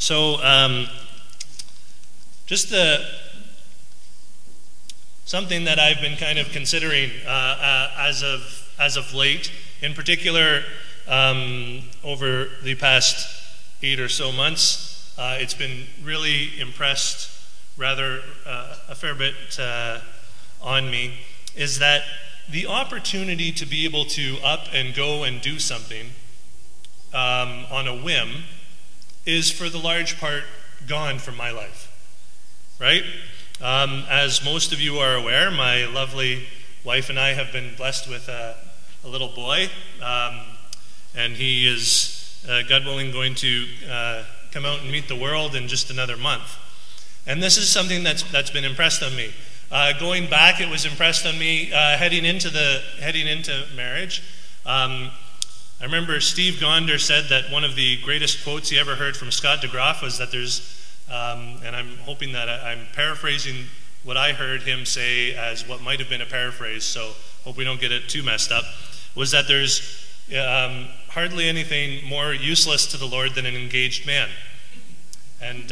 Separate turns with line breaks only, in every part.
So, something that I've been kind of considering as of late, in particular over the past 8 or so months, it's been really impressed rather a fair bit on me, is that the opportunity to be able to up and go and do something on a whim is for the large part gone from my life, right? As most of you are aware, my lovely wife and I have been blessed with a little boy, and he is, God willing, going to come out and meet the world in just another month. And this is something that's been impressed on me. Going back, it was impressed on me heading into marriage. I remember Steve Gonder said that one of the greatest quotes he ever heard from Scott DeGroff was that there's, and I'm hoping that I'm paraphrasing what I heard him say as what might have been a paraphrase, so hope we don't get it too messed up, was that there's hardly anything more useless to the Lord than an engaged man. And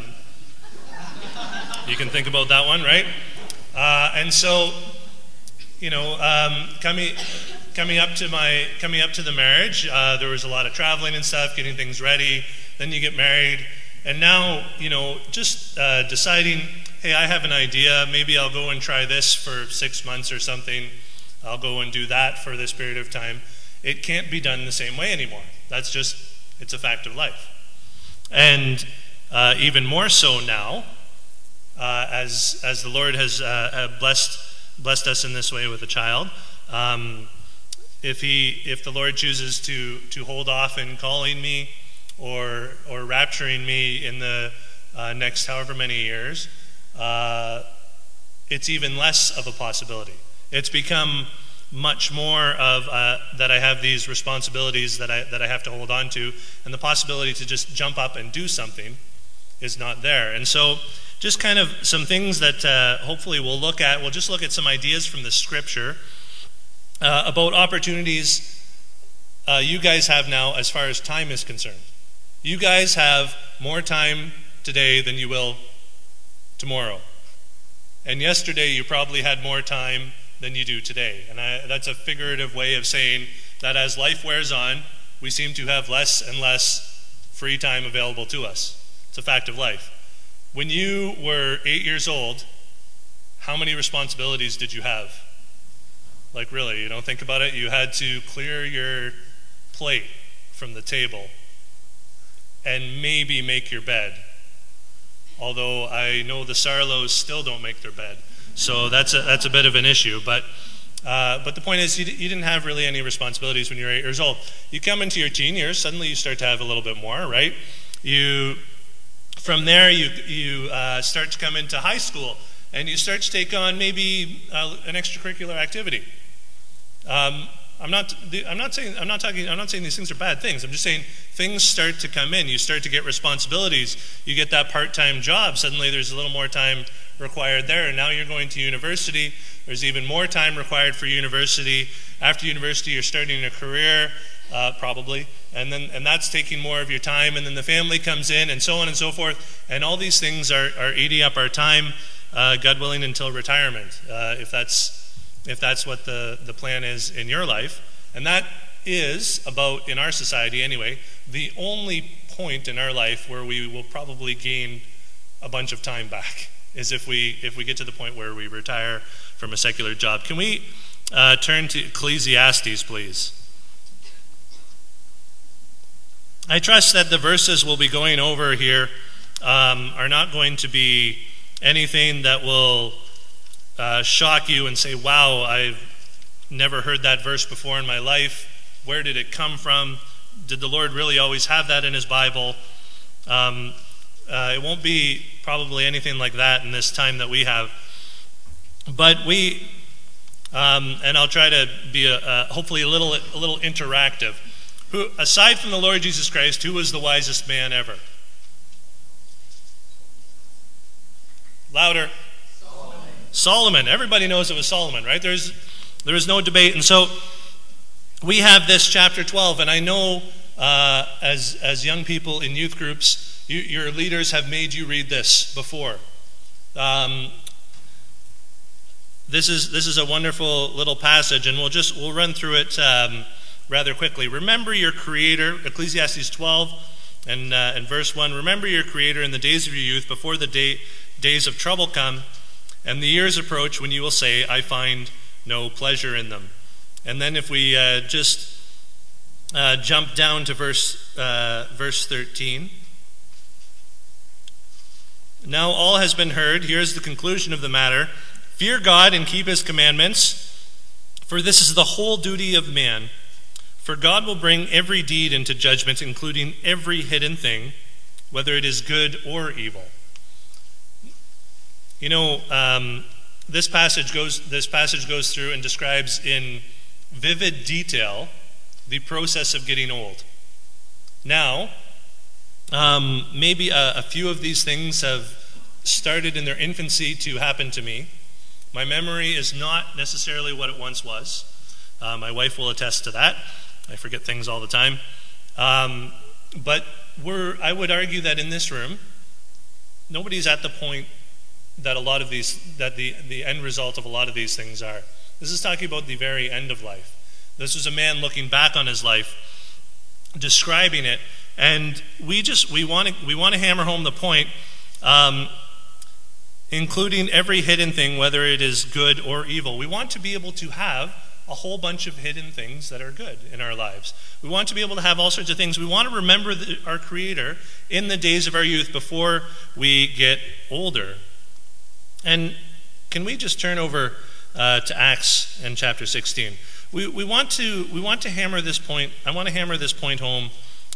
you can think about that one, right? And so, you know, coming up to the marriage, there was a lot of traveling and stuff, getting things ready. Then you get married, and now, you know, just deciding, hey, I have an idea. Maybe I'll go and try this for 6 months or something. I'll go and do that for this period of time. It can't be done the same way anymore. That's just, it's a fact of life. And even more so now, as the Lord has blessed us in this way with a child. If the Lord chooses to hold off in calling me or rapturing me in the next however many years, it's even less of a possibility. It's become much more of that I have these responsibilities that I have to hold on to, and the possibility to just jump up and do something is not there. And so just kind of some things that hopefully we'll look at. We'll just look at some ideas from the scripture about opportunities you guys have now as far as time is concerned. You guys have more time today than you will tomorrow. And yesterday you probably had more time than you do today. And that's a figurative way of saying that as life wears on, we seem to have less and less free time available to us. It's a fact of life. When you were 8 years old, how many responsibilities did you have? Like really, you don't think about it. You had to clear your plate from the table and maybe make your bed. Although I know the Sarlos still don't make their bed. So that's a bit of an issue. But the point is, you didn't have really any responsibilities when you were 8 years old. You come into your teen years, suddenly you start to have a little bit more, right? From there, you start to come into high school, and you start to take on maybe an extracurricular activity. I'm not saying these things are bad things. I'm just saying things start to come in. You start to get responsibilities. You get that part-time job. Suddenly, there's a little more time required there. And now you're going to university. There's even more time required for university. After university, you're starting a career, probably, and that's taking more of your time. And then the family comes in, and so on and so forth. And all these things are eating up our time, God willing, until retirement, if that's what the plan is in your life. And that is about, in our society anyway, the only point in our life where we will probably gain a bunch of time back is if we get to the point where we retire from a secular job. Can we turn to Ecclesiastes, please? I trust that the verses we'll be going over here are not going to be anything that will shock you and say, wow, I've never heard that verse before in my life. Where did it come from? Did the Lord really always have that in his Bible? It won't be probably anything like that in this time that we have. But and I'll try to be hopefully a little interactive. Who, aside from the Lord Jesus Christ, who was the wisest man ever? Louder. Solomon. Everybody knows it was Solomon, right? There is no debate. And so we have this chapter 12, and I know as young people in youth groups, your leaders have made you read this before. This is a wonderful little passage, and we'll run through it rather quickly. Remember your Creator, Ecclesiastes 12 and verse 1. Remember your Creator in the days of your youth, before the days of trouble come, and the years approach when you will say, I find no pleasure in them. And then if we just jump down to verse 13. Now all has been heard. Here's the conclusion of the matter. Fear God and keep his commandments, for this is the whole duty of man. For God will bring every deed into judgment, including every hidden thing, whether it is good or evil. You know, this passage goes through and describes in vivid detail the process of getting old. Now, maybe a few of these things have started in their infancy to happen to me. My memory is not necessarily what it once was. My wife will attest to that. I forget things all the time. But I would argue that in this room, nobody's at the point that the end result of a lot of these things are. This is talking about the very end of life. This was a man looking back on his life, describing it, and we want to hammer home the point, including every hidden thing, whether it is good or evil. We want to be able to have a whole bunch of hidden things that are good in our lives. We want to be able to have all sorts of things. We want to remember our Creator in the days of our youth before we get older. And can we just turn over to Acts and chapter 16? We want to hammer this point. I want to hammer this point home.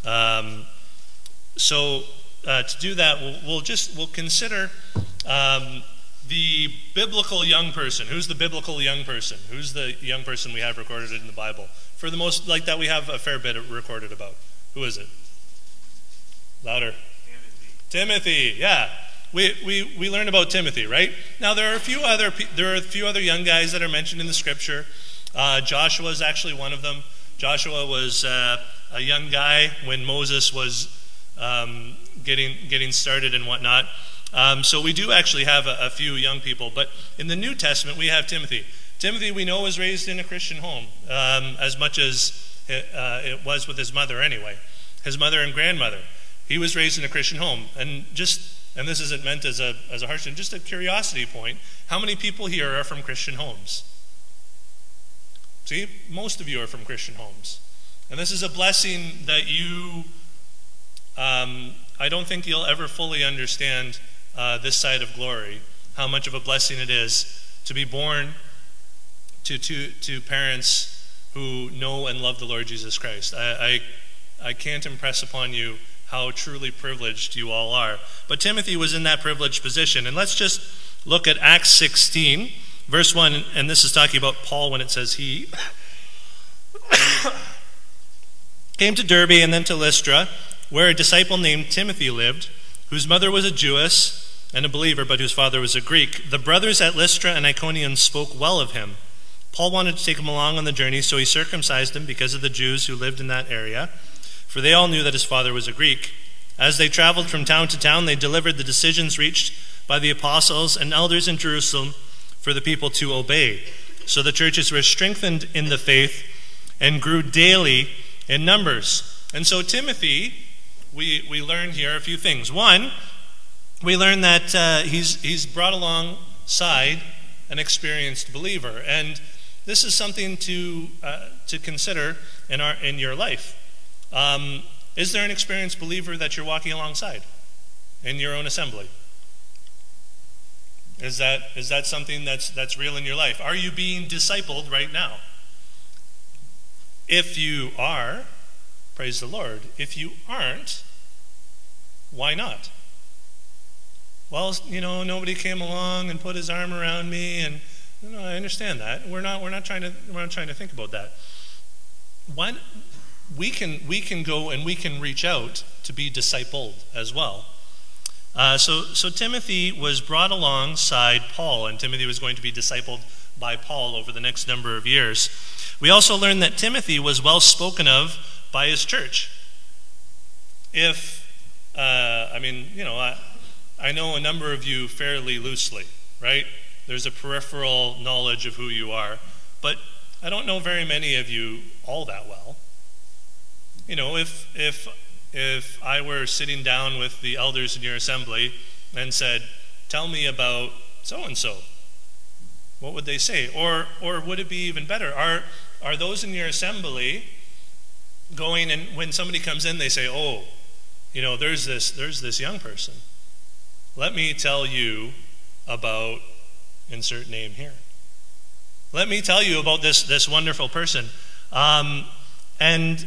So to do that, we'll consider the biblical young person. Who's the biblical young person? Who's the young person we have recorded in the Bible? For the most, like that, we have a fair bit recorded about. Who is it? Louder. Timothy. Yeah. We learn about Timothy, right? Now there are a few other young guys that are mentioned in the Scripture. Joshua is actually one of them. Joshua was a young guy when Moses was getting started and whatnot. So we do actually have a few young people. But in the New Testament, we have Timothy. Timothy, we know, was raised in a Christian home, as much as it was with his mother anyway. His mother and grandmother. He was raised in a Christian home. And this isn't meant as a harsh thing, just a curiosity point. How many people here are from Christian homes? See, most of you are from Christian homes. And this is a blessing that I don't think you'll ever fully understand this side of glory, how much of a blessing it is to be born to parents who know and love the Lord Jesus Christ. I can't impress upon you how truly privileged you all are. But Timothy was in that privileged position. And let's just look at Acts 16, verse 1, and this is talking about Paul when it says he came to Derbe and then to Lystra, where a disciple named Timothy lived, whose mother was a Jewess and a believer, but whose father was a Greek. The brothers at Lystra and Iconium spoke well of him. Paul wanted to take him along on the journey, so he circumcised him because of the Jews who lived in that area, for they all knew that his father was a Greek. As they traveled from town to town, they delivered the decisions reached by the apostles and elders in Jerusalem for the people to obey. So the churches were strengthened in the faith and grew daily in numbers. And so Timothy, we learn here a few things. One, we learn that he's brought alongside an experienced believer, and this is something to consider in your life. Is there an experienced believer that you're walking alongside in your own assembly? Is that something that's real in your life? Are you being discipled right now? If you are, praise the Lord. If you aren't, why not? Well, nobody came along and put his arm around me, and I understand that. We're not trying to think about that. Why? We can go and we can reach out to be discipled as well. So Timothy was brought alongside Paul, and Timothy was going to be discipled by Paul over the next number of years. We also learned that Timothy was well spoken of by his church. if, I know a number of you fairly loosely, right? There's a peripheral knowledge of who you are, but I don't know very many of you all that well. You know, if I were sitting down with the elders in your assembly and said, tell me about so-and-so, what would they say? Or would it be even better? Are those in your assembly going, and when somebody comes in, they say, oh, you know, there's this young person. Let me tell you about insert name here. Let me tell you about this wonderful person. And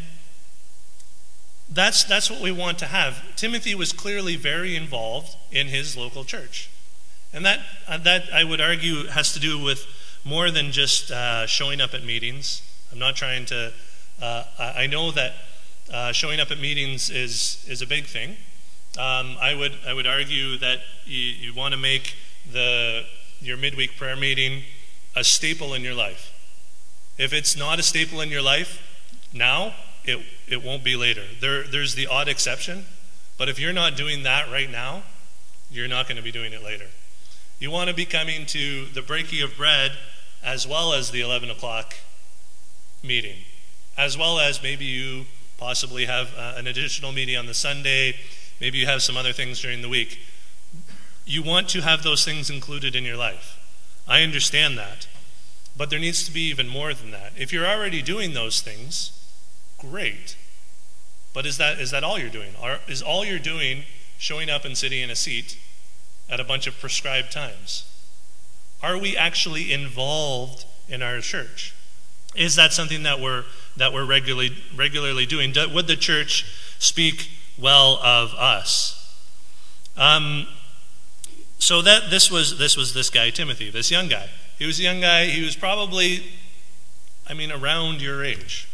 that's what we want to have. Timothy was clearly very involved in his local church. And that I would argue has to do with more than just showing up at meetings. I'm not trying to, I know that showing up at meetings is a big thing. I would argue that you want to make your midweek prayer meeting a staple in your life. If it's not a staple in your life now, it won't be later. There's the odd exception, but if you're not doing that right now, you're not going to be doing it later. You want to be coming to the breaking of bread as well as the 11 o'clock meeting, as well as maybe you possibly have an additional meeting on the Sunday, maybe you have some other things during the week. You want to have those things included in your life. I understand that, but there needs to be even more than that. If you're already doing those things, great. But is that all you're doing? Is all you're doing showing up and sitting in a seat at a bunch of prescribed times? Are we actually involved in our church? Is that something that we're regularly doing? Would the church speak well of us? So that this was this guy Timothy, this young guy. He was a young guy. He was probably, around your age,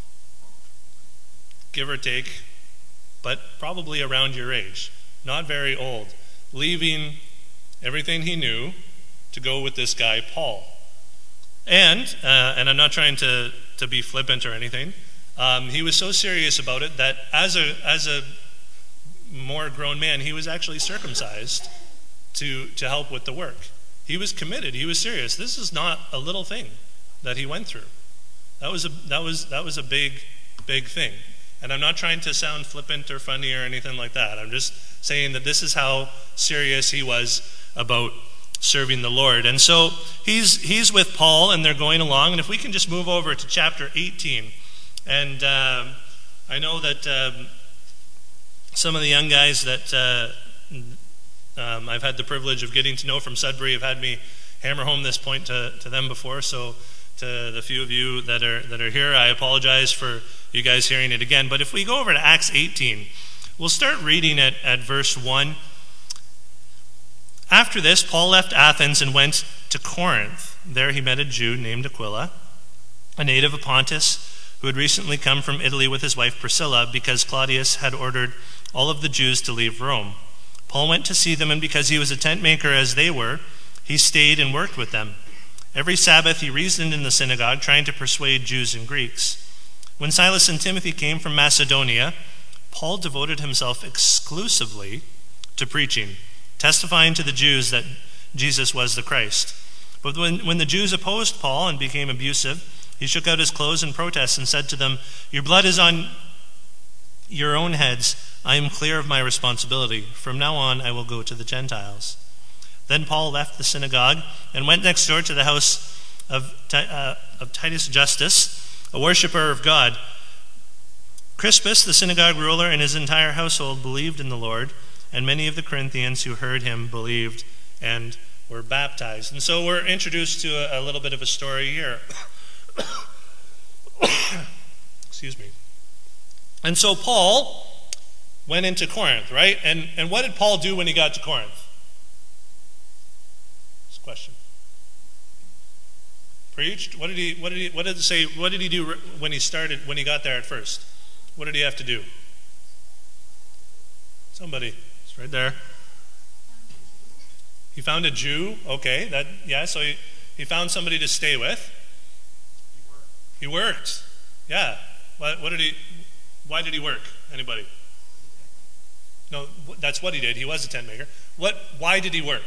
give or take, but probably around your age. Not very old. Leaving everything he knew to go with this guy, Paul. And I'm not trying to be flippant or anything, he was so serious about it that as a more grown man, he was actually circumcised to help with the work. He was committed. He was serious. This is not a little thing that he went through. That was a big thing. And I'm not trying to sound flippant or funny or anything like that. I'm just saying that this is how serious he was about serving the Lord. And so he's with Paul, and they're going along. And if we can just move over to chapter 18. And I know that some of the young guys that I've had the privilege of getting to know from Sudbury have had me hammer home this point to them before. So to the few of you that are here, I apologize for you guys hearing it again. But if we go over to Acts 18, we'll start reading at verse 1. After this, Paul left Athens and went to Corinth. There he met a Jew named Aquila, a native of Pontus, who had recently come from Italy with his wife Priscilla, because Claudius had ordered all of the Jews to leave Rome. Paul went to see them, and because he was a tent maker as they were, he stayed and worked with them. Every Sabbath he reasoned in the synagogue, trying to persuade Jews and Greeks. When Silas and Timothy came from Macedonia, Paul devoted himself exclusively to preaching, testifying to the Jews that Jesus was the Christ. But when the Jews opposed Paul and became abusive, he shook out his clothes in protest and said to them, "Your blood is on your own heads. I am clear of my responsibility. From now on, I will go to the Gentiles." Then Paul left the synagogue and went next door to the house of Titus Justus, a worshiper of God. Crispus, the synagogue ruler, and his entire household believed in the Lord, and many of the Corinthians who heard him believed and were baptized. And so we're introduced to a little bit of a story here. Excuse me. And so Paul went into Corinth, right? And what did Paul do when he got to Corinth? This question. Preached? What did he do when he got there at first? What did he have to do? Somebody. It's right there. He found a Jew. Okay, so he found somebody to stay with. He worked. Yeah. Why did he work? Anybody? No, that's what he did. He was a tent maker. Why did he work?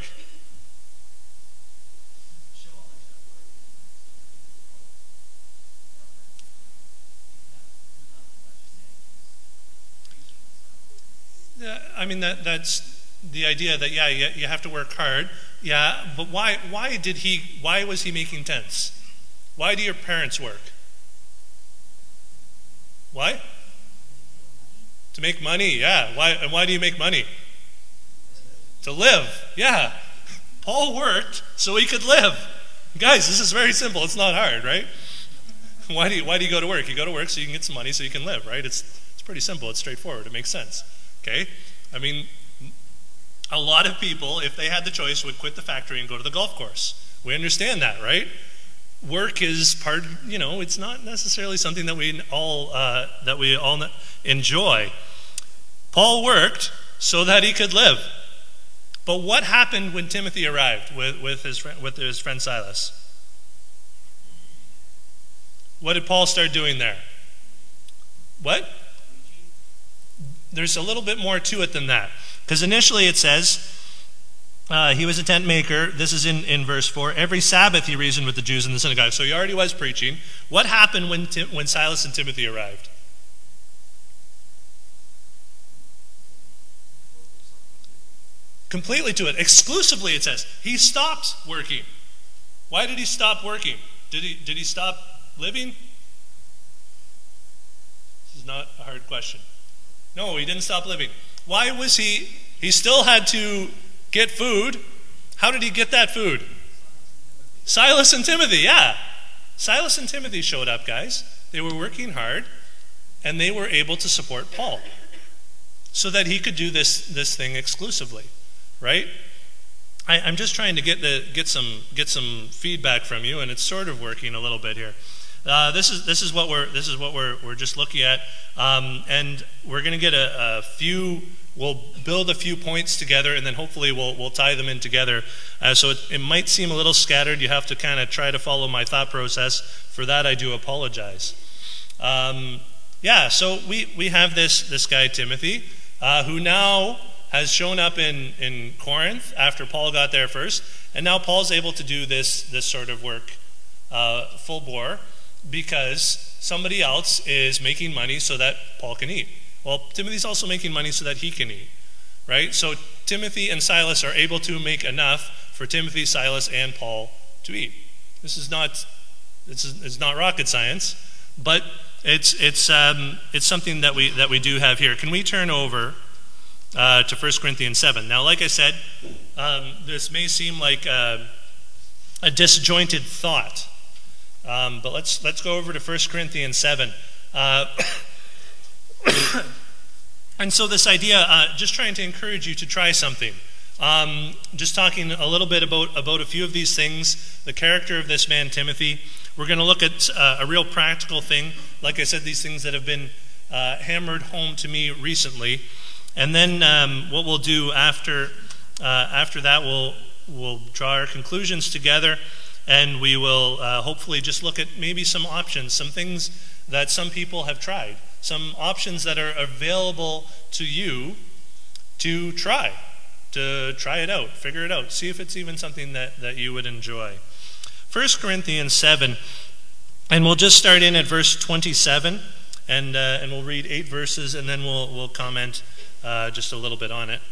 I mean, that's the idea that, you have to work hard. Yeah, but why was he making tents? Why do your parents work? Why? To make money, yeah. Why do you make money? To live, yeah. Paul worked so he could live. Guys, this is very simple. It's not hard, right? Why do you go to work? You go to work so you can get some money so you can live, right? It's pretty simple. It's straightforward. It makes sense. Okay? I mean, a lot of people, if they had the choice, would quit the factory and go to the golf course. We understand that, right? Work is part, it's not necessarily something that we all enjoy. Paul worked so that he could live. But what happened when Timothy arrived with his friend Silas? What did Paul start doing there? What? There's a little bit more to it than that. Because initially it says, he was a tent maker. This is in verse 4. Every Sabbath he reasoned with the Jews in the synagogue. So he already was preaching. What happened when Silas and Timothy arrived? Completely to it. Exclusively, it says. He stopped working. Why did he stop working? Did he stop living? This is not a hard question. No, he didn't stop living. Why was he still had to get food. How did he get that food? Silas and Timothy, yeah. Silas and Timothy showed up, guys. They were working hard, and they were able to support Paul so that he could do this thing exclusively, right? I'm just trying to get some feedback from you, and it's sort of working a little bit here. This is what we're just looking at, and we're going to get a few. We'll build a few points together, and then hopefully we'll tie them in together. So it might seem a little scattered. You have to kind of try to follow my thought process. For that, I do apologize. So we have this guy Timothy, who now has shown up in Corinth after Paul got there first, and now Paul's able to do this sort of work full bore because somebody else is making money so that Paul can eat. Well, Timothy's also making money so that he can eat, right? So Timothy and Silas are able to make enough for Timothy, Silas, and Paul to eat. This is not rocket science, but it's something that we do have here. Can we turn over to 1 Corinthians 7? Now, like I said, this may seem like a disjointed thought, but let's go over to 1 Corinthians 7. And so this idea, just trying to encourage you to try something. Just talking a little bit about a few of these things, the character of this man Timothy. We're going to look at a real practical thing. Like I said, these things that have been hammered home to me recently. And then what we'll do after that, we'll draw our conclusions together, and we will hopefully just look at maybe some options, some things that some people have tried, some options that are available to you to try it out, figure it out, see if it's even something that you would enjoy. 1 Corinthians 7, and we'll just start in at verse 27, and we'll read 8 verses, and then we'll comment just a little bit on it.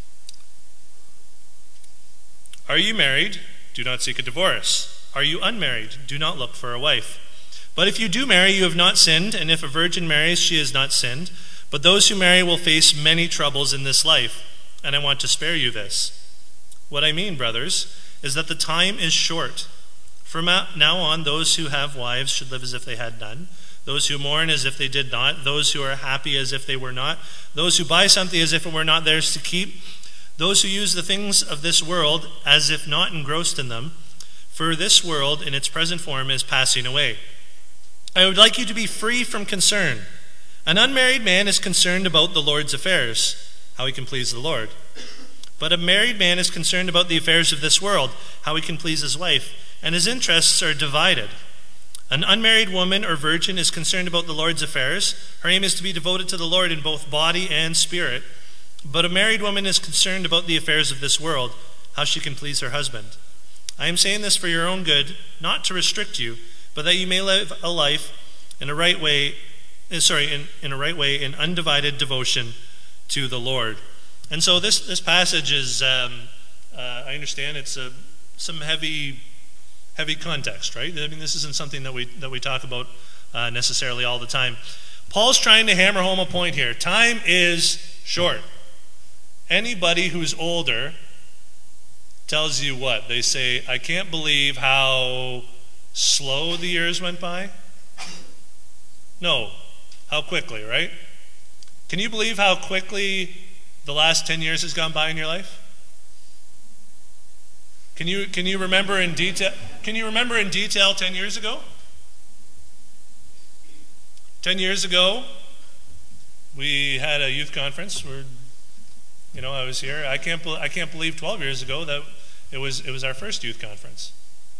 Are you married? Do not seek a divorce. Are you unmarried? Do not look for a wife. But if you do marry, you have not sinned, and if a virgin marries, she has not sinned. But those who marry will face many troubles in this life, and I want to spare you this. What I mean, brothers, is that the time is short. From now on, those who have wives should live as if they had none, those who mourn as if they did not, those who are happy as if they were not, those who buy something as if it were not theirs to keep, those who use the things of this world as if not engrossed in them, for this world in its present form is passing away. I would like you to be free from concern. An unmarried man is concerned about the Lord's affairs, how he can please the Lord. But a married man is concerned about the affairs of this world, how he can please his wife, and his interests are divided. An unmarried woman or virgin is concerned about the Lord's affairs. Her aim is to be devoted to the Lord in both body and spirit. But a married woman is concerned about the affairs of this world, how she can please her husband. I am saying this for your own good, not to restrict you, but that you may live a life in a right way, in undivided devotion to the Lord. And so this passage is, I understand it's some heavy context, right? I mean, this isn't something that we talk about necessarily all the time. Paul's trying to hammer home a point here. Time is short. Anybody who's older tells you what? They say, I can't believe how slow the years went by. No, how quickly, right? Can you believe how quickly the last 10 years has gone by in your life? Can you remember in detail? Can you remember in detail 10 years ago? 10 years ago, we had a youth conference where, I was here. I can't believe 12 years ago that it was our first youth conference.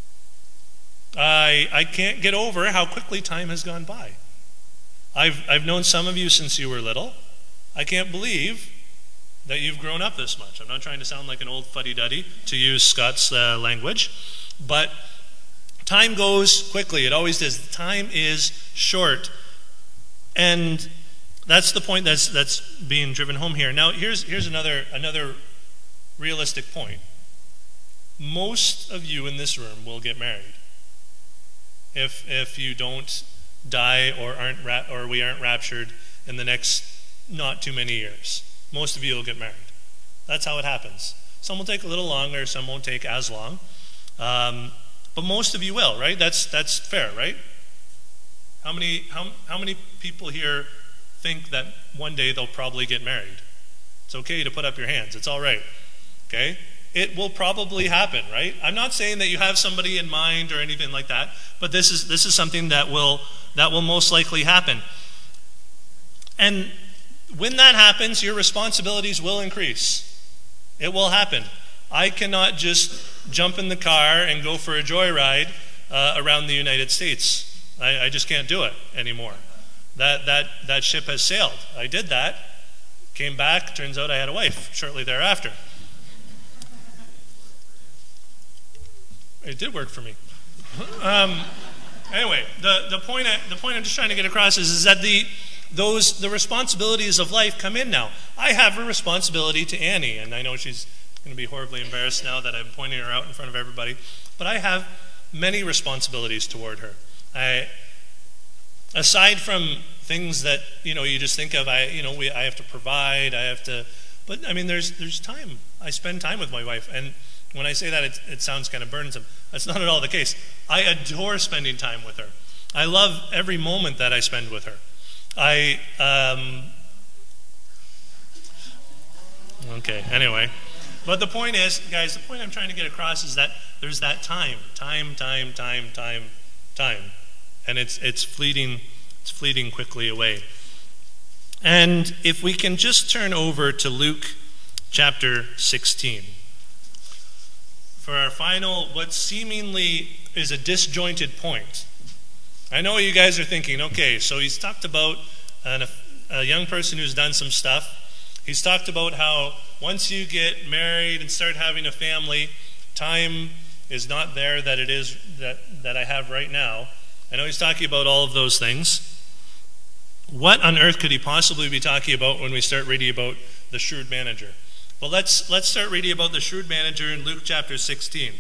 I can't get over how quickly time has gone by. I've known some of you since you were little. I can't believe that you've grown up this much. I'm not trying to sound like an old fuddy-duddy, to use Scott's language, but time goes quickly. It always does. Time is short, and that's the point that's being driven home here. Now, here's another realistic point. Most of you in this room will get married. If you don't die or we aren't raptured in the next not too many years, most of you will get married. That's how it happens. Some will take a little longer, some won't take as long, but most of you will, right? That's fair, right? How many people here think that one day they'll probably get married? It's okay to put up your hands. It's all right. Okay? It will probably happen, right? I'm not saying that you have somebody in mind or anything like that, but this is something that will most likely happen. And when that happens, your responsibilities will increase. It will happen. I cannot just jump in the car and go for a joyride around the United States. I just can't do it anymore. That ship has sailed. I did that, came back, turns out I had a wife shortly thereafter. It did work for me. Anyway, the point I'm just trying to get across is that the responsibilities of life come in now. I have a responsibility to Annie, and I know she's going to be horribly embarrassed now that I'm pointing her out in front of everybody, but I have many responsibilities toward her. Aside from things that you just think of, I have to provide, but I mean there's time. I spend time with my wife, and when I say that, it sounds kind of burdensome. That's not at all the case. I adore spending time with her. I love every moment that I spend with her. Okay, anyway. But the point is, guys, the point I'm trying to get across is that there's that time. And it's fleeting quickly away. And if we can just turn over to Luke chapter 16. For our final, what seemingly is a disjointed point. I know what you guys are thinking. Okay, so he's talked about a young person who's done some stuff. He's talked about how once you get married and start having a family, time is not there that it is that I have right now. I know he's talking about all of those things. What on earth could he possibly be talking about when we start reading about the shrewd manager? Well, let's start reading about the shrewd manager in Luke chapter 16.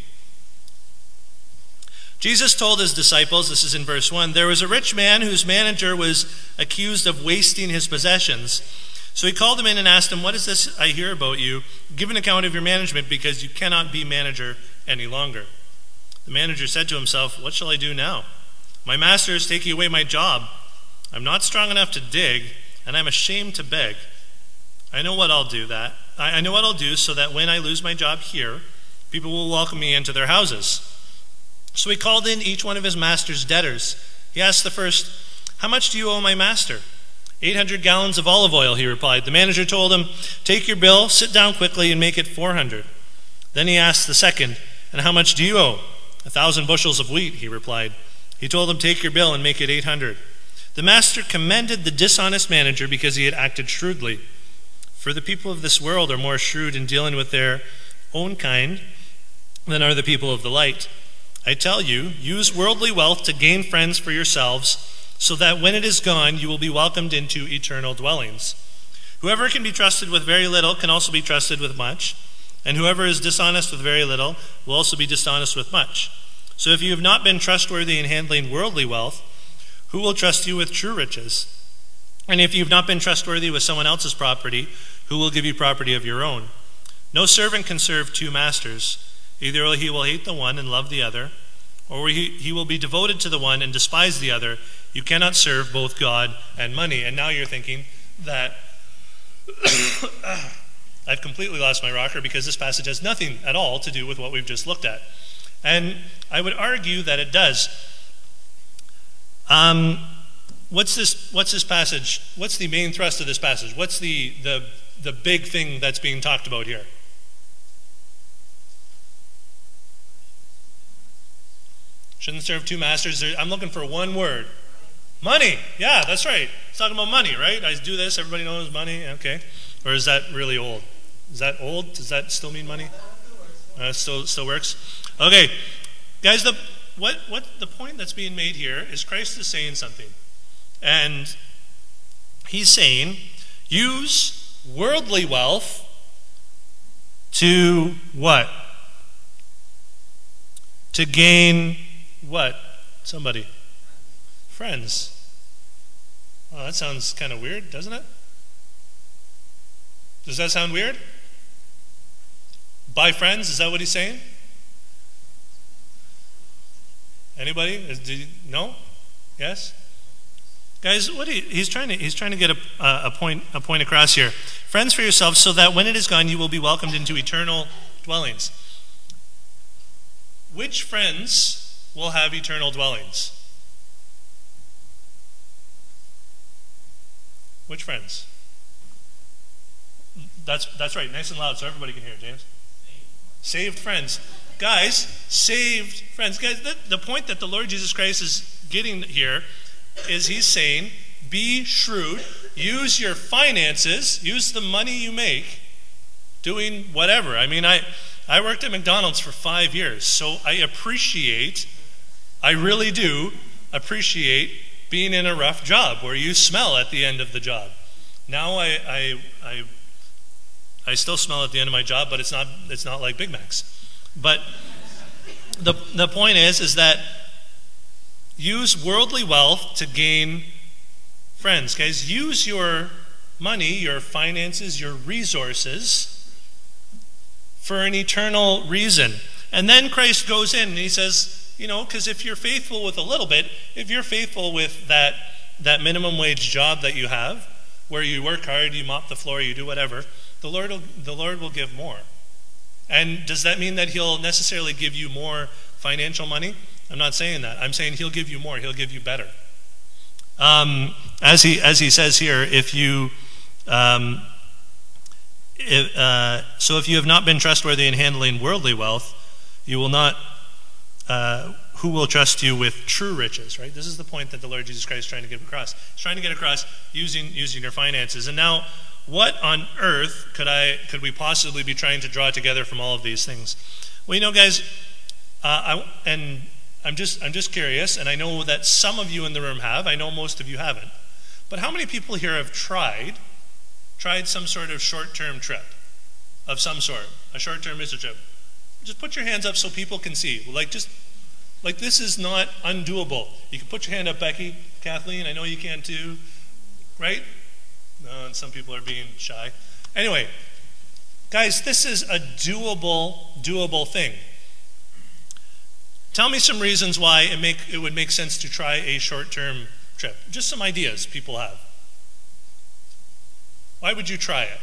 Jesus told his disciples, this is in verse 1, there was a rich man whose manager was accused of wasting his possessions. So he called him in and asked him, what is this I hear about you? Give an account of your management, because you cannot be manager any longer. The manager said to himself, what shall I do now? My master is taking away my job. I'm not strong enough to dig, and I'm ashamed to beg. I know what I'll do so that when I lose my job here, people will welcome me into their houses. So he called in each one of his master's debtors. He asked the first, how much do you owe my master? 800 gallons of olive oil, he replied. The manager told him, take your bill, sit down quickly, and make it 400. Then he asked the second, and how much do you owe? 1,000 bushels of wheat, he replied. He told him, take your bill and make it 800. The master commended the dishonest manager because he had acted shrewdly. For the people of this world are more shrewd in dealing with their own kind than are the people of the light. I tell you, use worldly wealth to gain friends for yourselves, so that when it is gone, you will be welcomed into eternal dwellings. Whoever can be trusted with very little can also be trusted with much, and whoever is dishonest with very little will also be dishonest with much. So if you have not been trustworthy in handling worldly wealth, who will trust you with true riches? And if you have not been trustworthy with someone else's property, who will give you property of your own? No servant can serve two masters. Either he will hate the one and love the other, or he will be devoted to the one and despise the other. You cannot serve both God and money. And now you're thinking that I've completely lost my rocker because this passage has nothing at all to do with what we've just looked at. And I would argue that it does. What's this passage? What's the main thrust of this passage? What's the big thing that's being talked about here? Shouldn't serve two masters. I'm looking for one word. Money. Yeah, that's right. It's talking about money, right? I do this, everybody knows money. Okay. Or is that really old? Is that old? Does that still mean money? Still works? Okay. Guys, the point that's being made here is Christ is saying something. And he's saying, use worldly wealth to what? To gain what? Somebody. Friends. Well, that sounds kind of weird, doesn't it? Does that sound weird? Buy friends, is that what he's saying? Anybody? No? Yes? Guys, he's trying to get a point across here. Friends for yourselves, so that when it is gone, you will be welcomed into eternal dwellings. Which friends will have eternal dwellings? Which friends? That's right, nice and loud so everybody can hear, James. Saved friends. Guys, saved friends. Guys, the point that the Lord Jesus Christ is getting here is he's saying, be shrewd, use your finances, use the money you make doing whatever. I mean, I worked at McDonald's for 5 years, so I really do appreciate being in a rough job where you smell at the end of the job. Now I still smell at the end of my job, but it's not like Big Macs. But the point is that use worldly wealth to gain friends. Guys, use your money, your finances, your resources for an eternal reason. And then Christ goes in and he says, because if you're faithful with a little bit, if you're faithful with that minimum wage job that you have, where you work hard, you mop the floor, you do whatever, the Lord will give more. And does that mean that he'll necessarily give you more financial money? I'm not saying that. I'm saying he'll give you more. He'll give you better. As he says here, if you have not been trustworthy in handling worldly wealth, you will not. Who will trust you with true riches? Right. This is the point that the Lord Jesus Christ is trying to get across. He's trying to get across using your finances. And now, what on earth could we possibly be trying to draw together from all of these things? Well, guys, I'm just curious, and I know that some of you in the room have. I know most of you haven't. But how many people here have tried some sort of short-term trip of some sort, a short-term business trip? Just put your hands up so people can see. Like this is not undoable. You can put your hand up, Becky, Kathleen. I know you can too, right? No, and some people are being shy. Anyway, guys, this is a doable thing. Tell me some reasons why it would make sense to try a short-term trip. Just some ideas people have. Why would you try it?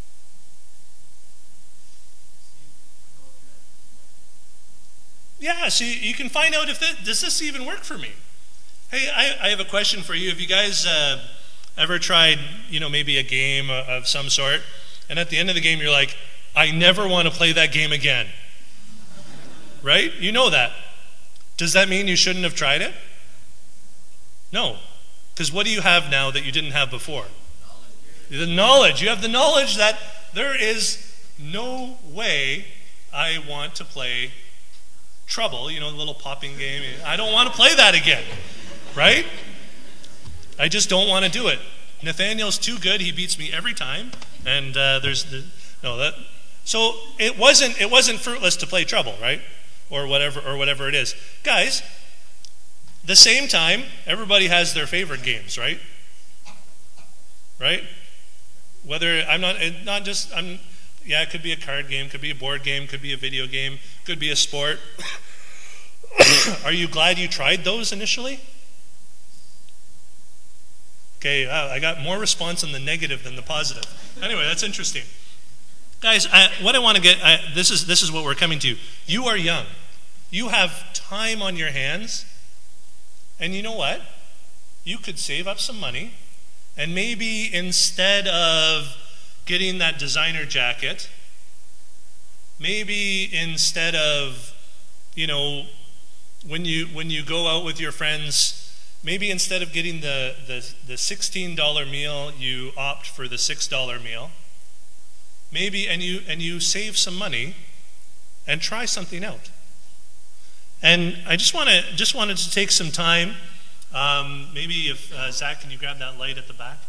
Yeah, so you can find out does this even work for me? Hey, I have a question for you. Have you guys ever tried, maybe a game of some sort, and at the end of the game you're like, I never want to play that game again. Right? You know that. Does that mean you shouldn't have tried it? No. Because what do you have now that you didn't have before? The knowledge. You have the knowledge that there is no way I want to play Trouble, the little popping game. I don't want to play that again, right? I just don't want to do it. Nathaniel's too good. He beats me every time. And so it wasn't fruitless to play Trouble, right? Or whatever it is. Guys, the same time, everybody has their favorite games, right? Right? Whether it could be a card game, could be a board game, could be a video game, could be a sport. Are you glad you tried those initially? Okay, I got more response on the negative than the positive. Anyway, that's interesting. Guys, what I want to get, this is what we're coming to. You are young. You have time on your hands. And you know what? You could save up some money, and maybe instead of getting that designer jacket, maybe instead of, when you go out with your friends, maybe instead of getting the $16 meal, you opt for the $6 meal. Maybe and you save some money and try something out. And I just wanted to take some time. Maybe if Zach, can you grab that light at the back?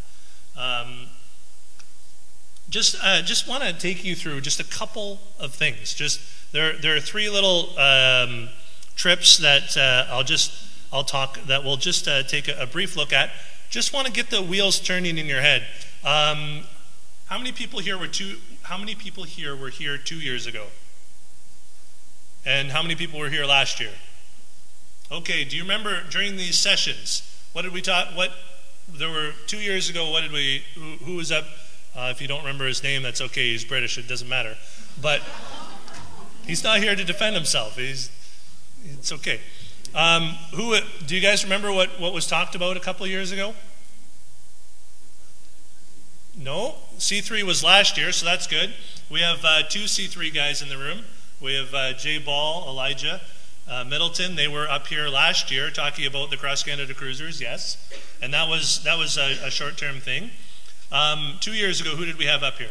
Just want to take you through just a couple of things. Just there are three little trips that we'll just take a brief look at. Just want to get the wheels turning in your head. How many people here were here 2 years ago? And how many people were here last year? Okay, do you remember during these sessions, what did we talk, there were 2 years ago, who was up? If you don't remember his name, that's okay, he's British, it doesn't matter. But he's not here to defend himself, it's okay. Do you guys remember what was talked about a couple of years ago? No? C3 was last year, so that's good. We have two C3 guys in the room. We have Jay Ball, Elijah Middleton. They were up here last year talking about the Cross Canada Cruisers, yes. And that was a short-term thing. 2 years ago, who did we have up here?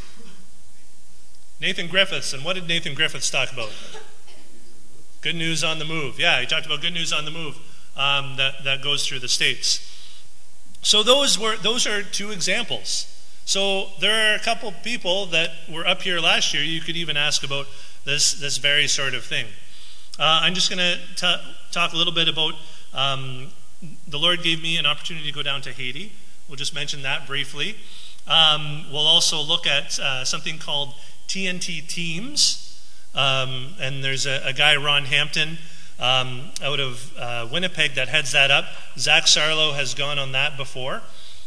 Nathan Griffiths. And what did Nathan Griffiths talk about? Good News on the Move. Yeah, he talked about Good News on the Move that goes through the States. So those are two examples. So there are a couple people that were up here last year. You could even ask about this very sort of thing. I'm just going to talk a little bit about the Lord gave me an opportunity to go down to Haiti. We'll just mention that briefly. We'll also look at something called TNT Teams. And there's a guy, Ron Hampton, out of Winnipeg that heads that up. Zach Sarlo has gone on that before.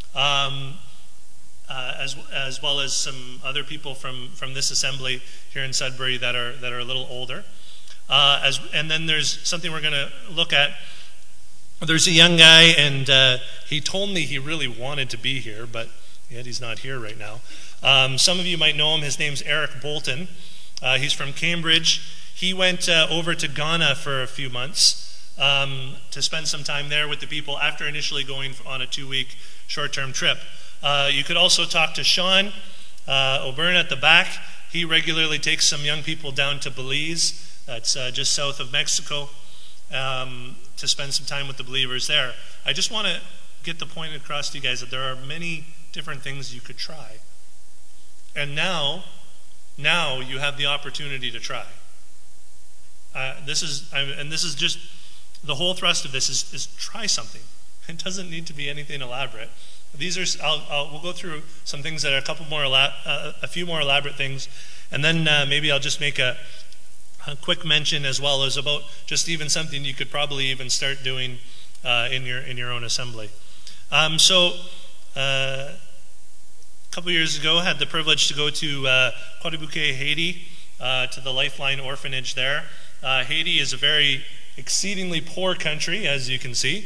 As well as some other people from this assembly here in Sudbury that are a little older. And then there's something we're going to look at. There's a young guy, and he told me he really wanted to be here, but yet he's not here right now. Some of you might know him. His name's Eric Bolton. He's from Cambridge. He went over to Ghana for a few months to spend some time there with the people after initially going on a 2-week short-term trip. You could also talk to Sean O'Byrne at the back. He regularly takes some young people down to Belize, that's just south of Mexico, to spend some time with the believers there. I just want to get the point across to you guys that there are many different things you could try. And now you have the opportunity to try. This is just the whole thrust of this is try something. It doesn't need to be anything elaborate. These are we'll go through some things that are a few more elaborate things, and then maybe I'll just make a quick mention as well as about just even something you could probably even start doing in your own assembly. A couple years ago, had the privilege to go to Coatebouque, Haiti, to the Lifeline Orphanage there. Haiti is a very exceedingly poor country, as you can see.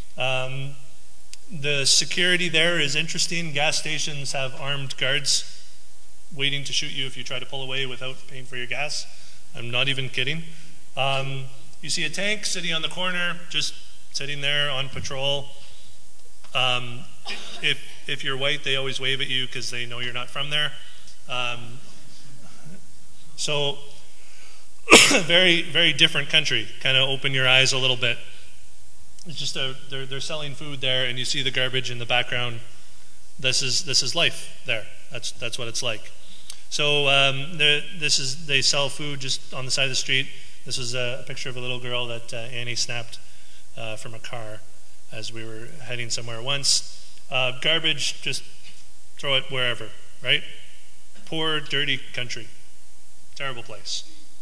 The security there is interesting. Gas stations have armed guards waiting to shoot you if you try to pull away without paying for your gas. I'm not even kidding. You see a tank sitting on the corner, just sitting there on patrol. if you're white, they always wave at you because they know you're not from there. So very, very different country. Kind of open your eyes a little bit. It's just they're selling food there, and you see the garbage in the background. This is life there. That's what it's like. So they sell food just on the side of the street. This is a picture of a little girl that Annie snapped from a car as we were heading somewhere once. Garbage, just throw it wherever, right? Poor, dirty country, terrible place.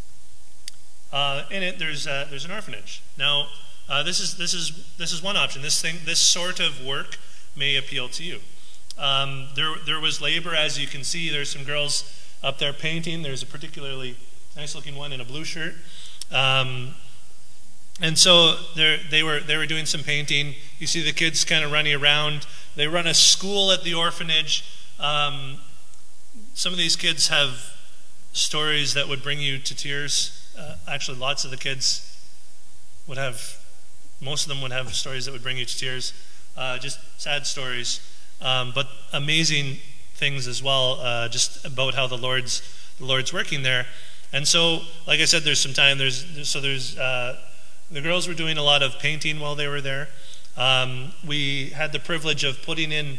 In it, there's an orphanage. Now, this is one option. This sort of work may appeal to you. There was labor, as you can see. There's some girls up there painting. There's a particularly nice-looking one in a blue shirt. And so they were doing some painting. You see the kids kind of running around. They run a school at the orphanage. Some of these kids have stories that would bring you to tears. Actually, lots of the kids most of them would have stories that would bring you to tears. Just sad stories, but amazing things as well, just about how the Lord's working there. And so, like I said, there's some time. The girls were doing a lot of painting while they were there. We had the privilege of putting in,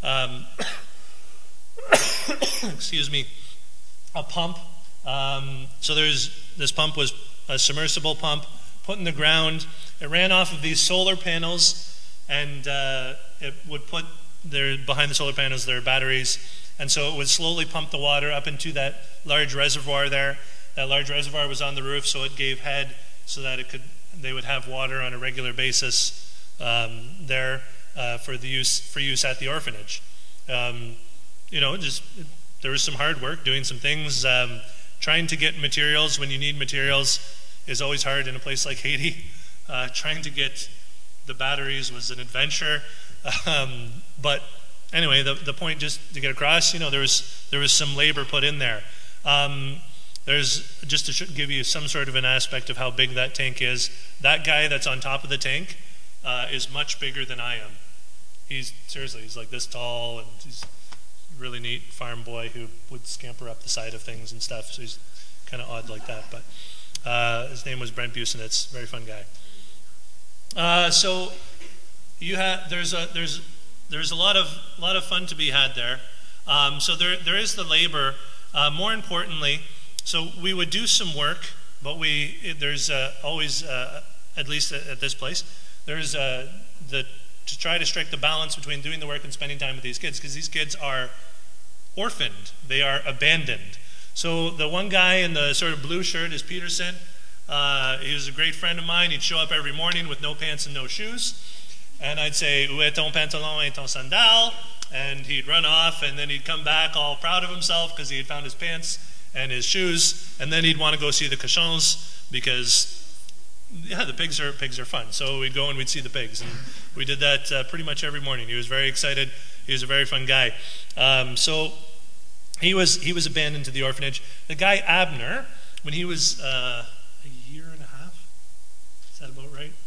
excuse me, a pump. So this pump was a submersible pump put in the ground. It ran off of these solar panels, and it would put behind the solar panels there are batteries, and so it would slowly pump the water up into that large reservoir there. That large reservoir was on the roof, so it gave head so that they would have water on a regular basis there for use at the orphanage. There was some hard work doing some things. Trying to get materials when you need materials is always hard in a place like Haiti. Trying to get the batteries was an adventure. But anyway, the point just to get across, there was some labor put in there. There's just to give you some sort of an aspect of how big that tank is. That guy that's on top of the tank is much bigger than I am. He's like this tall, and he's a really neat farm boy who would scamper up the side of things and stuff. So he's kind of odd like that. But his name was Brent Busenitz, very fun guy. So there's a lot of fun to be had there. So there is the labor. More importantly, so we would do some work, but there's always, at least at this place, there's to try to strike the balance between doing the work and spending time with these kids, because these kids are orphaned, they are abandoned. So the one guy in the sort of blue shirt is Peterson. He was a great friend of mine. He'd show up every morning with no pants and no shoes, and I'd say, "Où est ton pantalon et ton sandal?" And he'd run off, and then he'd come back all proud of himself because he had found his pants and his shoes, and then he'd want to go see the cochons because, the pigs are fun. So we'd go and we'd see the pigs, and we did that pretty much every morning. He was very excited. He was a very fun guy. So he was abandoned to the orphanage. The guy Abner, when he was a year and a half, is that about right?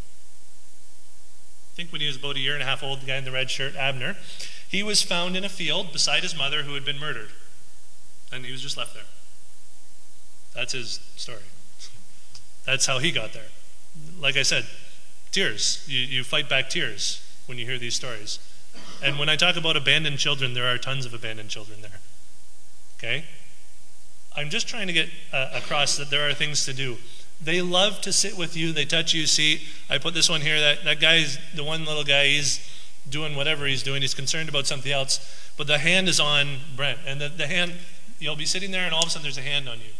I think when he was about a year and a half old, the guy in the red shirt, Abner, he was found in a field beside his mother who had been murdered, and he was just left there. That's his story. That's how he got there. Like I said, tears. You fight back tears when you hear these stories. And when I talk about abandoned children, there are tons of abandoned children there. Okay? I'm just trying to get across that there are things to do. They love to sit with you. They touch you. See, I put this one here. That guy's, the one little guy, he's doing whatever he's doing. He's concerned about something else. But the hand is on Brent. And the hand, you'll be sitting there, and all of a sudden there's a hand on you.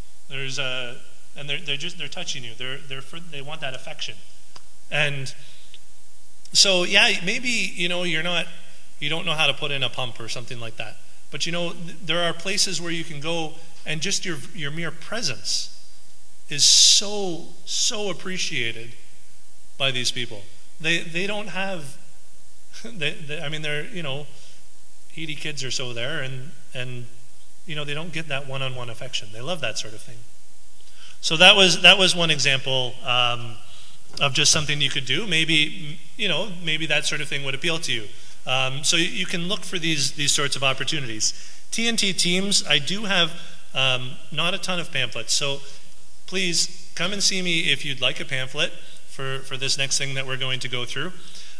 And they're touching you. They want that affection. And so, maybe, you don't know how to put in a pump or something like that. But, there are places where you can go, and just your mere presence is so appreciated by these people. They don't have, they're, Haiti kids are so there, and they don't get that one-on-one affection. They love that sort of thing. So that was one example of just something you could do. Maybe that sort of thing would appeal to you. So you can look for these sorts of opportunities. TNT Teams, I do have not a ton of pamphlets, so please come and see me if you'd like a pamphlet for this next thing that we're going to go through.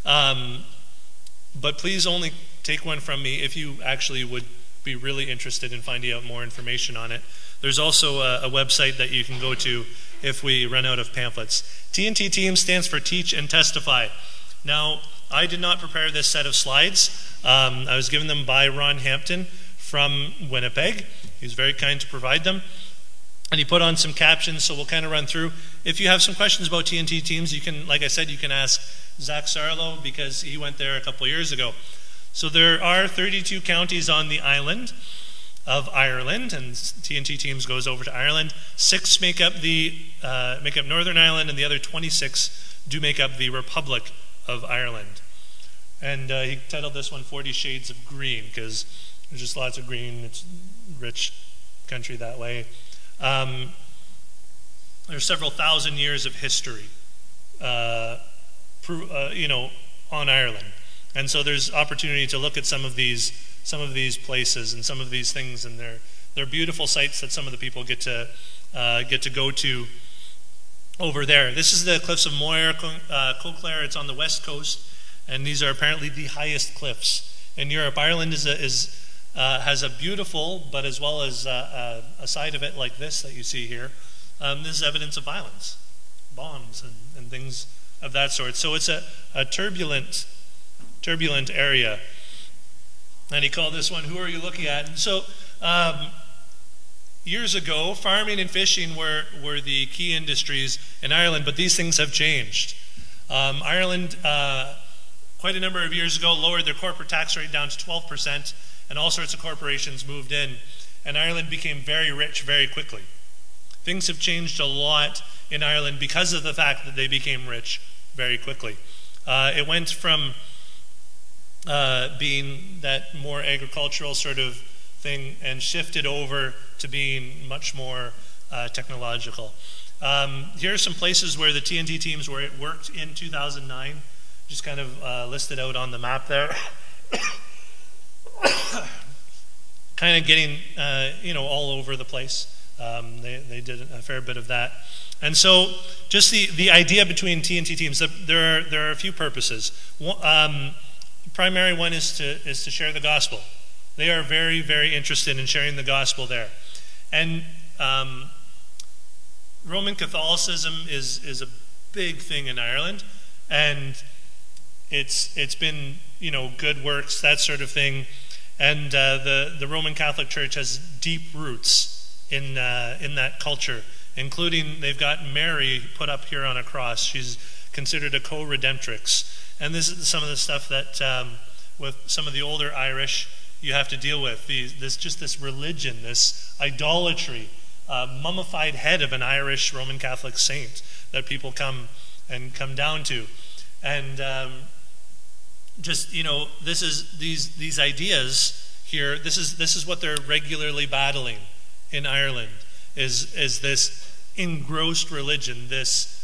But please only take one from me if you actually would be really interested in finding out more information on it. There's also a website that you can go to if we run out of pamphlets. TNT Team stands for Teach and Testify. Now, I did not prepare this set of slides. I was given them by Ron Hampton from Winnipeg. He was very kind to provide them. And he put on some captions, so we'll kind of run through. If you have some questions about TNT Teams, you can, like I said, you can ask Zach Sarlo because he went there a couple years ago. So there are 32 counties on the island of Ireland, and TNT Teams goes over to Ireland. 6 make up Northern Ireland, and the other 26 do make up the Republic of Ireland. And he titled this one 40 Shades of Green because there's just lots of green. It's rich country that way. There's several thousand years of history, on Ireland, and so there's opportunity to look at some of these places and some of these things, and they're beautiful sites that some of the people get to go to over there. This is the cliffs of Moher Cochlear. It's on the west coast, and these are apparently the highest cliffs in Europe. Ireland has a beautiful, but as well as a side of it like this that you see here. This is evidence of violence, bombs and things of that sort. So it's a turbulent area. And he called this one, Who Are You Looking At? And so years ago, farming and fishing were the key industries in Ireland, but these things have changed. Ireland, quite a number of years ago, lowered their corporate tax rate down to 12%, and all sorts of corporations moved in, and Ireland became very rich very quickly. Things have changed a lot in Ireland because of the fact that they became rich very quickly. It went from being that more agricultural sort of thing and shifted over to being much more technological. Here are some places where the TNT Teams worked in 2009, just kind of listed out on the map there. Kind of getting, all over the place. They did a fair bit of that. And so just the idea between TNT Teams, there are a few purposes. Primary one is to share the gospel. They are very, very interested in sharing the gospel there. And Roman Catholicism is a big thing in Ireland, and it's been, good works, that sort of thing. And the Roman Catholic Church has deep roots in that culture, including they've got Mary put up here on a cross. She's considered a co-redemptrix. And this is some of the stuff that with some of the older Irish you have to deal with. This religion, this idolatry, mummified head of an Irish Roman Catholic saint that people come down to. And this is these ideas here. This is what they're regularly battling in Ireland. Is this engrossed religion? This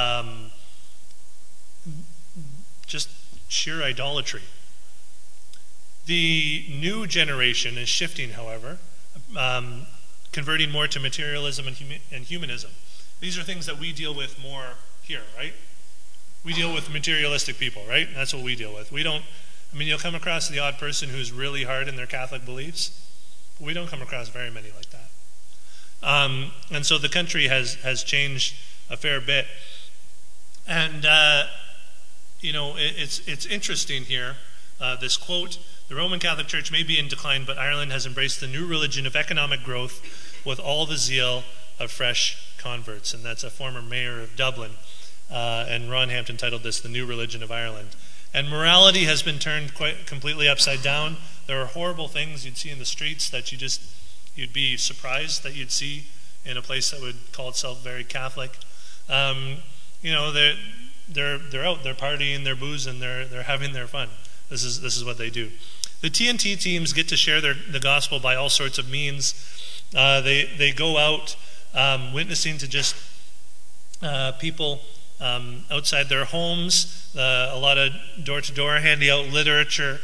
just sheer idolatry. The new generation is shifting, however, converting more to materialism and humanism. These are things that we deal with more here, right? We deal with materialistic people, right? That's what we deal with. You'll come across the odd person who's really hard in their Catholic beliefs, but we don't come across very many like that. And so the country has changed a fair bit. And, it's interesting here, this quote, the Roman Catholic Church may be in decline, but Ireland has embraced the new religion of economic growth with all the zeal of fresh converts. And that's a former mayor of Dublin. And Ron Hampton titled this The New Religion of Ireland. And morality has been turned completely upside down. There are horrible things you'd see in the streets that you'd be surprised that you'd see in a place that would call itself very Catholic. They're out, they're partying, they're boozing, they're having their fun. This is what they do. The TNT Teams get to share the gospel by all sorts of means. They go out witnessing to just people outside their homes, a lot of door-to-door, handing out literature.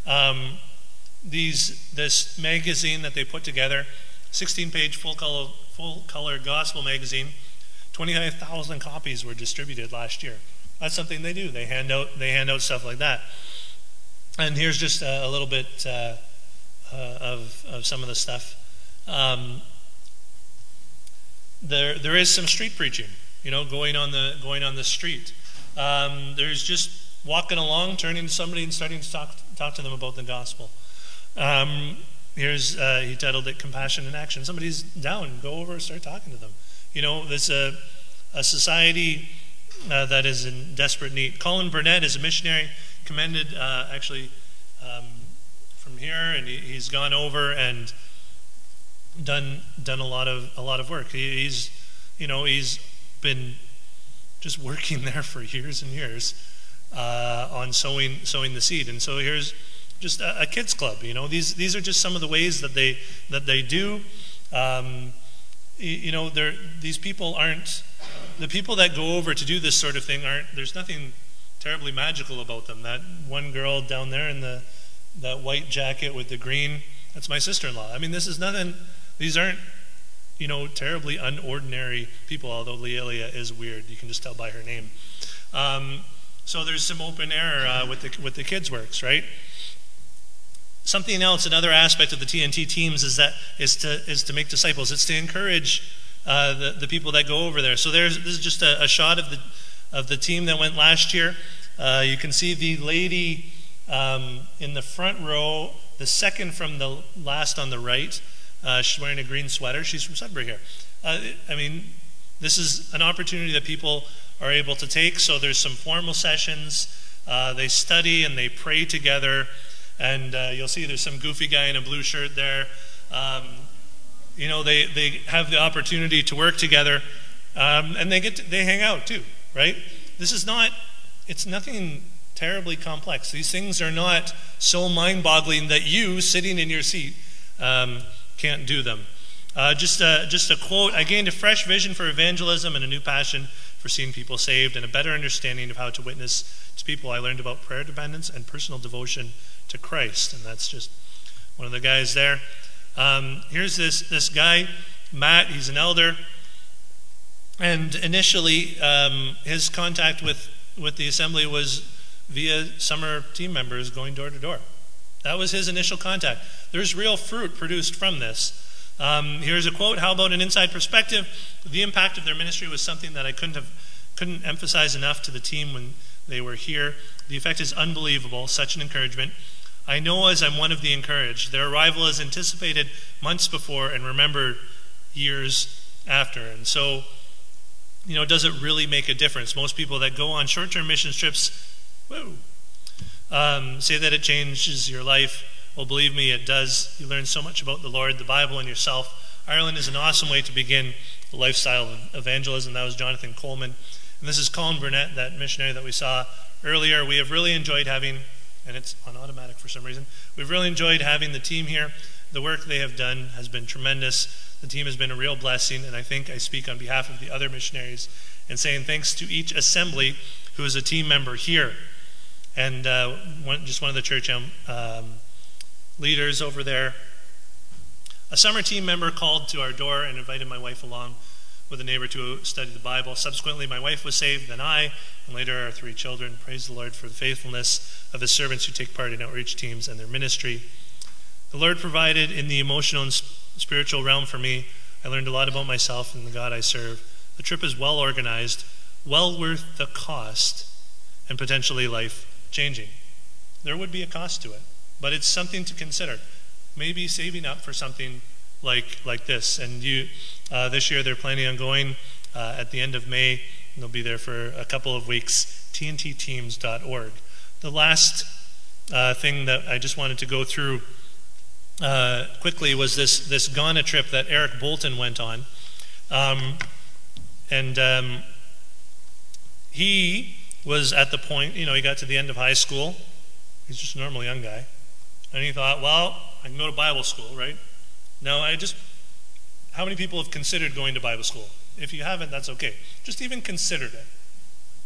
This magazine that they put together, 16-page full-color gospel magazine, 25,000 copies were distributed last year. That's something they do. They hand out stuff like that. And here's just a little bit of some of the stuff. There is some street preaching, going on the street. There's just walking along, turning to somebody and starting to talk to them about the gospel. He titled it "Compassion in Action." Somebody's down, go over and start talking to them. There's a society that is in desperate need. Colin Burnett is a missionary, commended from here, and he's gone over and done a lot of work. He's been just working there for years and years on sowing the seed. And so here's just a kids club. These are just some of the ways that they do. These people aren't the people that go over to do this sort of thing. There's nothing terribly magical about them. That one girl down there in that white jacket with the green, that's my sister-in-law. I mean, this is nothing. These aren't terribly unordinary people. Although Leelia is weird, you can just tell by her name. So there's some open air with the kids works, right? Something else, another aspect of the TNT teams is to make disciples. It's to encourage the people that go over there. So this is just a shot of the team that went last year. You can see the lady in the front row, the second from the last on the right. She's wearing a green sweater. She's from Sudbury here. This is an opportunity that people are able to take. So there's some formal sessions. They study and they pray together. And you'll see there's some goofy guy in a blue shirt there. They have the opportunity to work together, and they hang out too, right? It's nothing terribly complex. These things are not so mind-boggling that you, sitting in your seat, can't do them. Just a quote: "I gained a fresh vision for evangelism and a new passion for seeing people saved, and a better understanding of how to witness to people. I learned about prayer dependence and personal devotion to Christ." And that's just one of the guys there. Here's this guy, Matt. He's an elder. And initially, his contact with the assembly was via summer team members going door to door. That was his initial contact. There's real fruit produced from this. Here's a quote: "How about an inside perspective? The impact of their ministry was something that I couldn't emphasize enough to the team when they were here. The effect is unbelievable. Such an encouragement. I know as I'm one of the encouraged. Their arrival is anticipated months before and remembered years after." And so, does it really make a difference? Most people that go on short-term mission trips, say that it changes your life. Well, believe me, it does. You learn so much about the Lord, the Bible, and yourself. Ireland is an awesome way to begin the lifestyle of evangelism. That was Jonathan Coleman. And this is Colin Burnett, that missionary that we saw earlier. We have really enjoyed having, and it's on automatic for some reason, we've really enjoyed having the team here. The work they have done has been tremendous. The team has been a real blessing, and I think I speak on behalf of the other missionaries in saying thanks to each assembly who is a team member here. And just one of the church leaders over there. A summer team member called to our door and invited my wife along with a neighbor to study the Bible. Subsequently, my wife was saved, then I, and later our 3 children. Praise the Lord for the faithfulness of his servants who take part in outreach teams and their ministry. The Lord provided in the emotional and spiritual realm for me. I learned a lot about myself and the God I serve. The trip is well organized, well worth the cost, and potentially life-changing. There would be a cost to it, but it's something to consider. Maybe saving up for something like this. And this year they're planning on going at the end of May, and they'll be there for a couple of weeks. TNTteams.org. The last thing that I just wanted to go through quickly was this Ghana trip that Eric Bolton went on. He was at the point, he got to the end of high school. He's just a normal young guy. And he thought, well, I can go to Bible school, right? Now, how many people have considered going to Bible school? If you haven't, that's okay. Just even considered it.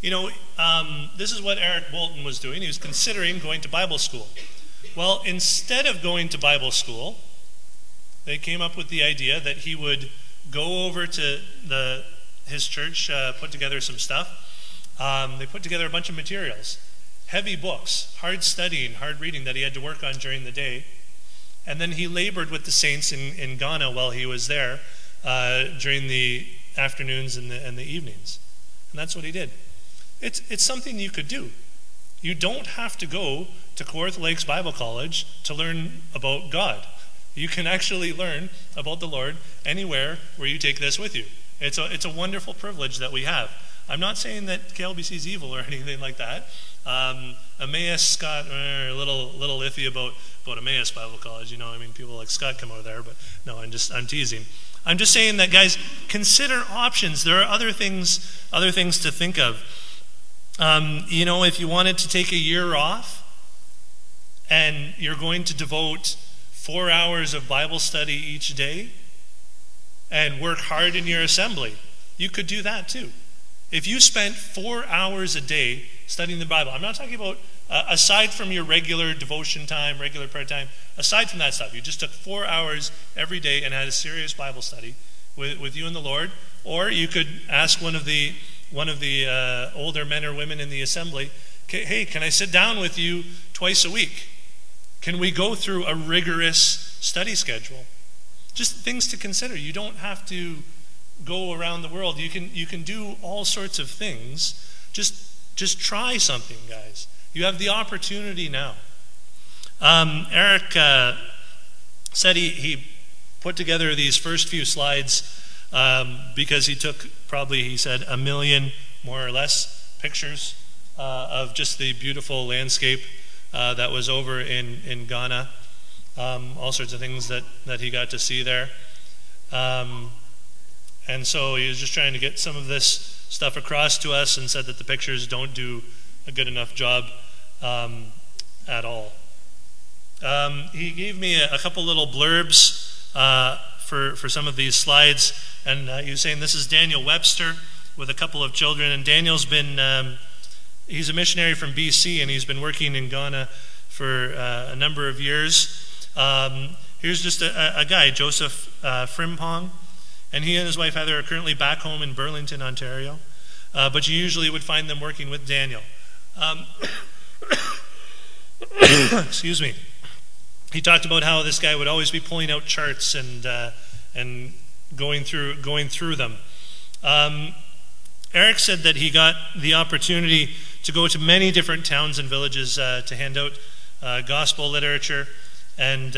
This is what Eric Bolton was doing. He was considering going to Bible school. Well, instead of going to Bible school, they came up with the idea that he would go over to his church, put together some stuff. They put together a bunch of materials, heavy books, hard studying, hard reading that he had to work on during the day. And then he labored with the saints in Ghana while he was there during the afternoons and the evenings. And that's what he did. It's something you could do. You don't have to go to Kawartha Lakes Bible College to learn about God. You can actually learn about the Lord anywhere where you take this with you. It's a wonderful privilege that we have. I'm not saying that KLBC is evil or anything like that. Emmaus, Scott, a little iffy about Emmaus Bible College. People like Scott come over there, but no, I'm teasing. I'm just saying that, guys, consider options. There are other things to think of. If you wanted to take a year off and you're going to devote 4 hours of Bible study each day and work hard in your assembly, you could do that too. If you spent 4 hours a day studying the Bible, I'm not talking about aside from your regular devotion time, regular prayer time, aside from that stuff, you just took 4 hours every day and had a serious Bible study with you and the Lord, or you could ask one of the older men or women in the assembly, hey, can I sit down with you twice a week? Can we go through a rigorous study schedule? Just things to consider. You don't have to go around the world. You can do all sorts of things. Just try something, guys. You have the opportunity now. Eric said he put together these first few slides because he took probably, he said, 1 million, more or less, pictures of just the beautiful landscape that was over in Ghana. All sorts of things that he got to see there. And so he was just trying to get some of this stuff across to us, and said that the pictures don't do a good enough job at all. He gave me a couple little blurbs for some of these slides, and he was saying this is Daniel Webster with a couple of children, and Daniel's been he's a missionary from BC, and he's been working in Ghana for a number of years. Here's just a guy, Joseph Frimpong, and he and his wife Heather are currently back home in Burlington, Ontario, but you usually would find them working with Daniel. Excuse me. He talked about how this guy would always be pulling out charts and going through them. Eric said that he got the opportunity to go to many different towns and villages to hand out gospel literature, and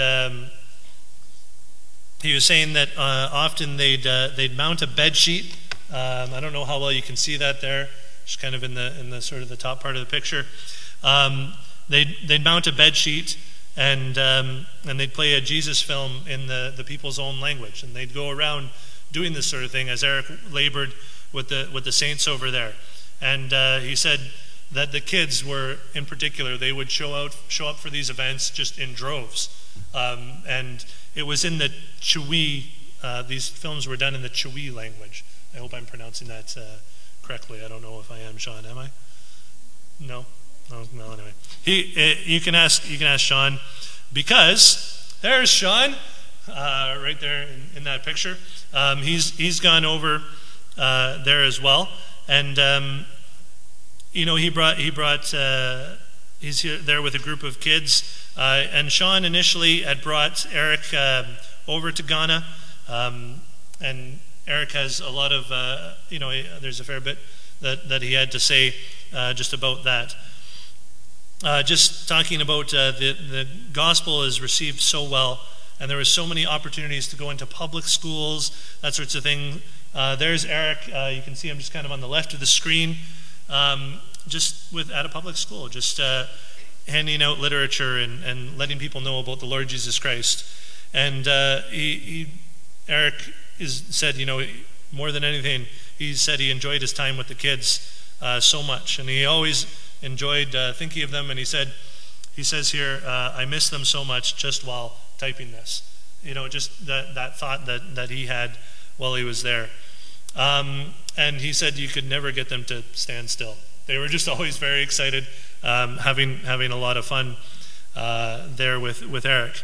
he was saying that often they'd mount a bed sheet. I don't know how well you can see that there, just kind of in the sort of the top part of the picture. They'd mount a bed sheet, and they'd play a Jesus film in the people's own language, and they'd go around doing this sort of thing as Eric labored with the saints over there. And he said that the kids were, in particular, they would show up for these events just in droves, and it was in the Chewi. These films were done in the Chewi language. I hope I'm pronouncing that correctly. I don't know if I am, Sean. Am I? No. Oh, well, anyway, you can ask Sean, because there's Sean right there in that picture. He's gone over there as well, and he brought he's here there with a group of kids, and Sean initially had brought Eric over to Ghana, and Eric has a lot of there's a fair bit that he had to say just about that. Just talking about the gospel is received so well, and there were so many opportunities to go into public schools, that sorts of thing. There's Eric. You can see him just kind of on the left of the screen, just at a public school, just handing out literature and letting people know about the Lord Jesus Christ. And Eric said, more than anything, he said he enjoyed his time with the kids so much, and he always enjoyed thinking of them. And he says here, I miss them so much just while typing this. Just that thought that he had while he was there. And he said you could never get them to stand still. they were just always very excited, having a lot of fun there with Eric.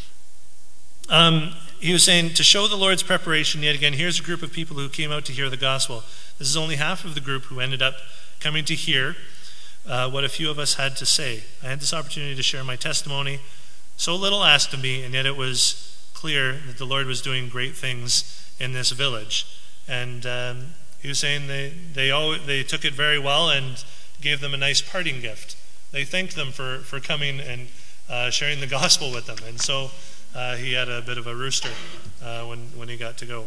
He was saying, to show the Lord's preparation, yet again, here's a group of people who came out to hear the gospel. This is only half of the group who ended up coming to hear what a few of us had to say. I had this opportunity to share my testimony. So little asked of me, and yet it was clear that the Lord was doing great things in this village. And he was saying they took it very well and gave them a nice parting gift. They thanked them for coming and sharing the gospel with them. And so he had a bit of a rooster when he got to go.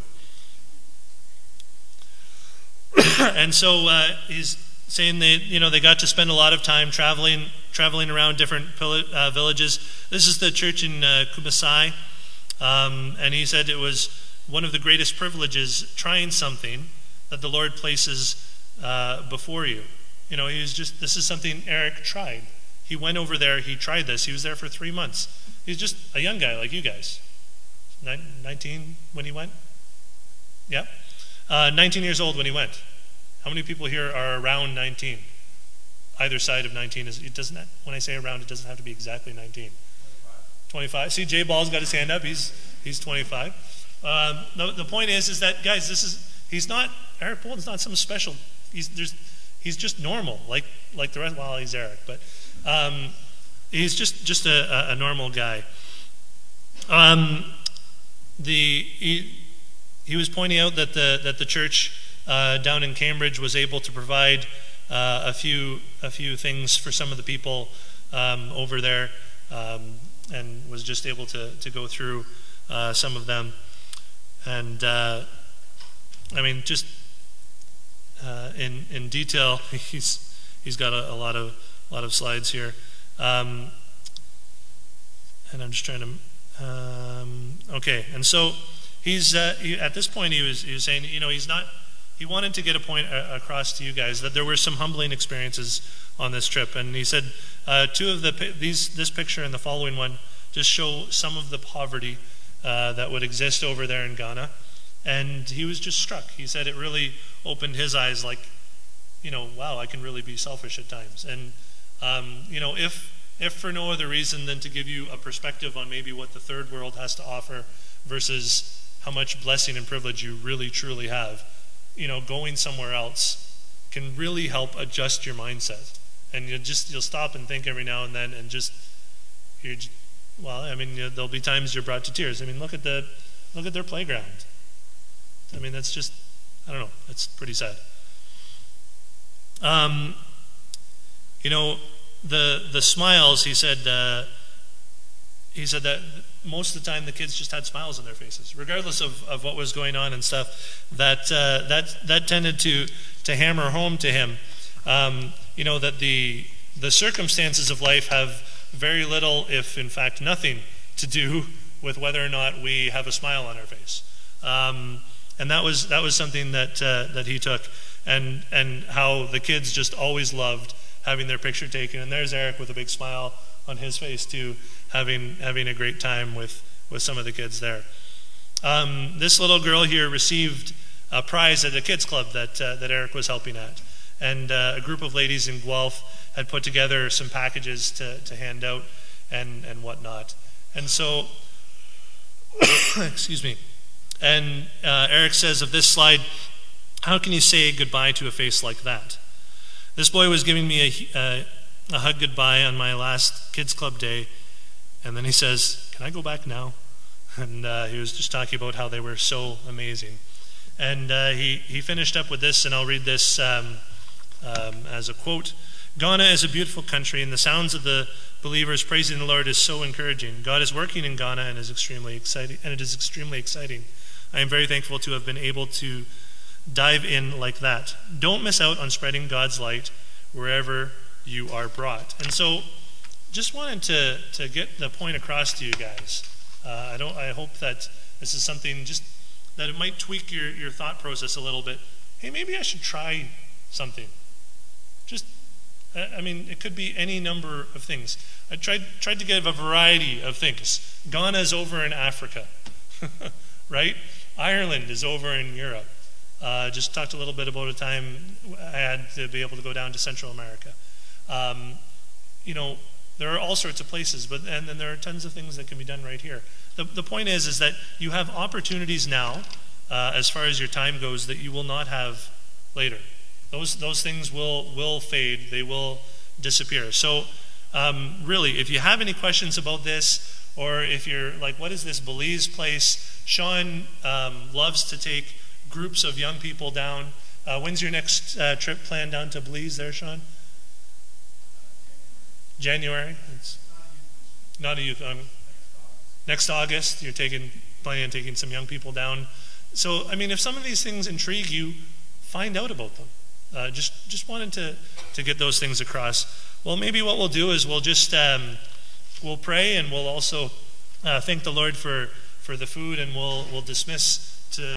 And so he's saying they got to spend a lot of time traveling around different villages. This is the church in Kumasai, and he said it was one of the greatest privileges trying something that the Lord places before you. This is something Eric tried. He went over there, he tried this. He was there for 3 months. He's just a young guy like you guys. 19 when he went? Yeah. 19 years old when he went. How many people here are around 19? Either side of 19 when I say around, it doesn't have to be exactly 19. 25. See, Jay Ball's got his hand up. He's 25. The point is that, guys, Eric Bolton's not something special. He's just normal, like the rest. Well, he's Eric, but he's just a normal guy. He was pointing out that the church down in Cambridge was able to provide a few things for some of the people over there, and was just able to go through some of them. And in detail, he's got a lot of slides here, and I'm just trying to. Okay, and so at this point he was saying, he wanted to get a point across to you guys that there were some humbling experiences on this trip, and he said two of this picture and the following one just show some of the poverty that would exist over there in Ghana, and he was just struck. He said it really opened his eyes, like, wow, I can really be selfish at times, and if for no other reason than to give you a perspective on maybe what the third world has to offer versus how much blessing and privilege you really truly have. Going somewhere else can really help adjust your mindset, and you'll stop and think every now and then, and there'll be times you're brought to tears. Look at their playground. That's just, I don't know, that's pretty sad. The smiles, he said that most of the time the kids just had smiles on their faces, regardless of what was going on and stuff. That tended to hammer home to him, that the circumstances of life have very little, if in fact nothing, to do with whether or not we have a smile on our face. And that was something that he took, and how the kids just always loved having their picture taken. And there's Eric with a big smile on his face too, having a great time with some of the kids there. This little girl here received a prize at a kids club that Eric was helping at, and a group of ladies in Guelph had put together some packages to hand out and whatnot. And so, excuse me. And Eric says of this slide, how can you say goodbye to a face like that? This boy was giving me a hug goodbye on my last kids club day, and then he says, "Can I go back now?" And he was just talking about how they were so amazing. And he finished up with this, and I'll read this as a quote. "Ghana is a beautiful country, and the sounds of the believers praising the Lord is so encouraging. God is working in Ghana, and it is extremely exciting. I am very thankful to have been able to dive in like that. Don't miss out on spreading God's light wherever you are brought." And so, just wanted to get the point across to you guys. I hope that this is something just that it might tweak your thought process a little bit. Hey, maybe I should try something. It could be any number of things. I tried to give a variety of things. Ghana is over in Africa, right? Ireland is over in Europe. Just talked a little bit about a time I had to be able to go down to Central America. You know, there are all sorts of places, and then there are tons of things that can be done right here. The point is that you have opportunities now, as far as your time goes, that you will not have later. Those things will fade. They will disappear. So really, if you have any questions about this, or if you're like, what is this Belize place? Sean loves to take groups of young people down. When's your next trip planned down to Belize there, Sean? January? It's not a youth. Next August, you're planning on taking some young people down. So, I mean, if some of these things intrigue you, find out about them. Just wanted to get those things across. Well, maybe what we'll do is we'll just we'll pray, and we'll also thank the Lord for the food, and we'll dismiss to